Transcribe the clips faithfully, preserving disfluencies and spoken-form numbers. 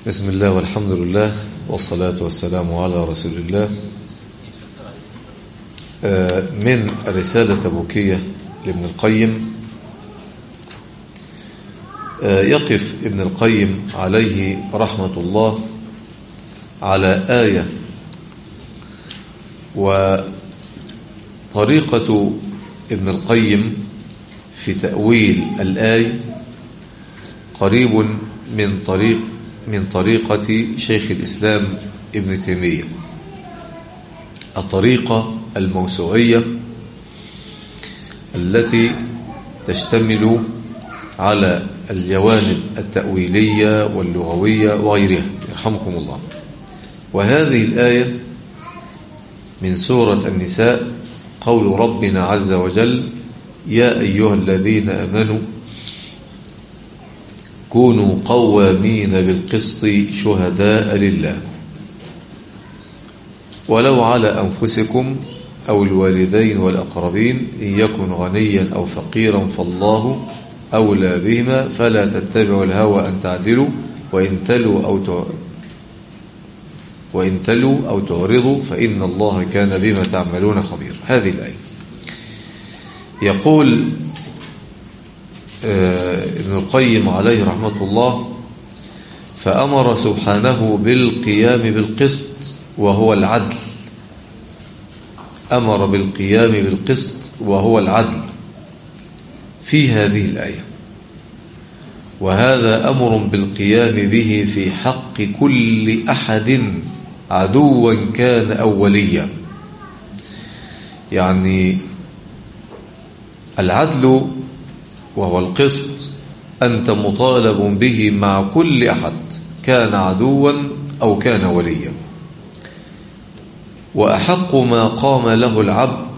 بسم الله والحمد لله والصلاة والسلام على رسول الله. من رسالة تبوكية لابن القيم. يقف ابن القيم عليه رحمة الله على آية، وطريقة ابن القيم في تأويل الآية قريب من طريق من طريقة شيخ الإسلام ابن تيمية، الطريقة الموسوعية التي تشتمل على الجوانب التأويلية واللغوية وغيرها، يرحمكم الله. وهذه الآية من سورة النساء، قول ربنا عز وجل: يا أيها الذين آمنوا كونوا قوامين بالقسط شهداء لله ولو على أنفسكم أو الوالدين والأقربين إن يكن غنيا أو فقيرا فالله أولى بهما فلا تتبعوا الهوى أن تعدلوا وإن تلوا أو وإن تلوا أو تعرضوا فإن الله كان بما تعملون خبير. هذه الآية يقول ابن القيم عليه رحمة الله: فأمر سبحانه بالقيام بالقسط وهو العدل. أمر بالقيام بالقسط وهو العدل في هذه الآية، وهذا أمر بالقيام به في حق كل أحد عدوا كان أو وليا. يعني العدل وهو القسط أنت مطالب به مع كل أحد كان عدوا أو كان وليا. وأحق ما قام له العبد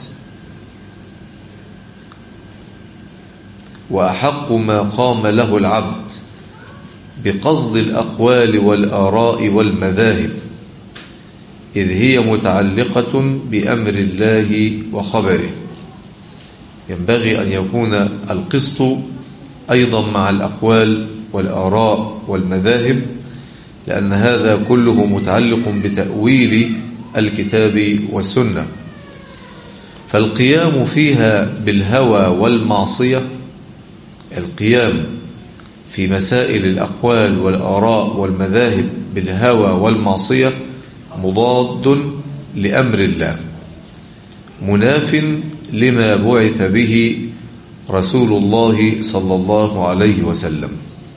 وأحق ما قام له العبد بقصد الأقوال والآراء والمذاهب، إذ هي متعلقة بأمر الله وخبره. ينبغي أن يكون القسط أيضا مع الأقوال والآراء والمذاهب، لأن هذا كله متعلق بتأويل الكتاب والسنة. فالقيام فيها بالهوى والمعصية، القيام في مسائل الأقوال والآراء والمذاهب بالهوى والمعصية مضاد لأمر الله، مناف لما بعث به رسول الله صلى الله عليه وسلم.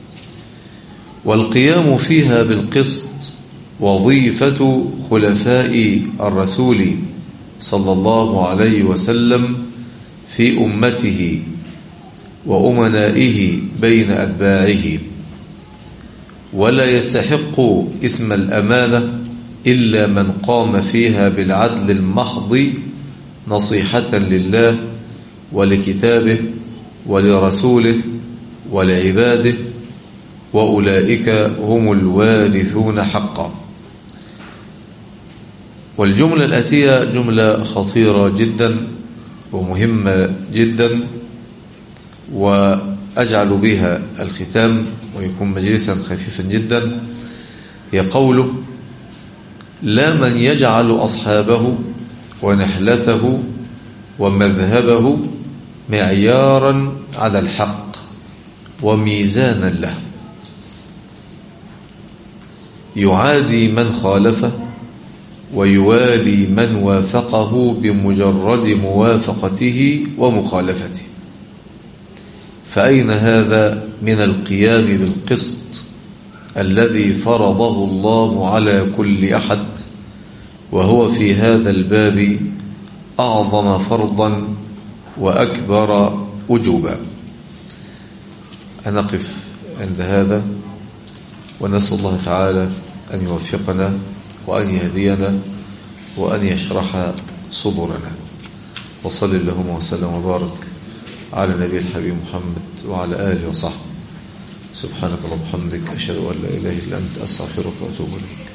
والقيام فيها بالقسط وظيفة خلفاء الرسول صلى الله عليه وسلم في أمته وأمنائه بين أتباعه، ولا يستحق اسم الأمانة إلا من قام فيها بالعدل المحض نصيحة لله ولكتابه ولرسوله ولعباده، وأولئك هم الوارثون حقا. والجملة الآتية جملة خطيرة جدا ومهمة جدا، وأجعل بها الختام ويكون مجلسا خفيفا جدا. هي قوله: لا من يجعل أصحابه ونحلته ومذهبه معيارا على الحق وميزانا له، يعادي من خالفه ويوالي من وافقه بمجرد موافقته ومخالفته. فأين هذا من القيام بالقسط الذي فرضه الله على كل أحد، وهو في هذا الباب أعظم فرضا وأكبر وجوبا. نقف عند هذا ونسأل الله تعالى أن يوفقنا وأن يهدينا وأن يشرح صدورنا. وصل اللهم وسلم وبارك على نبي الحبيب محمد وعلى آله وصحبه. سبحانك اللهم وبحمدك، أشهد أن لا إله إلا أنت، أستغفرك وأتوب إليك.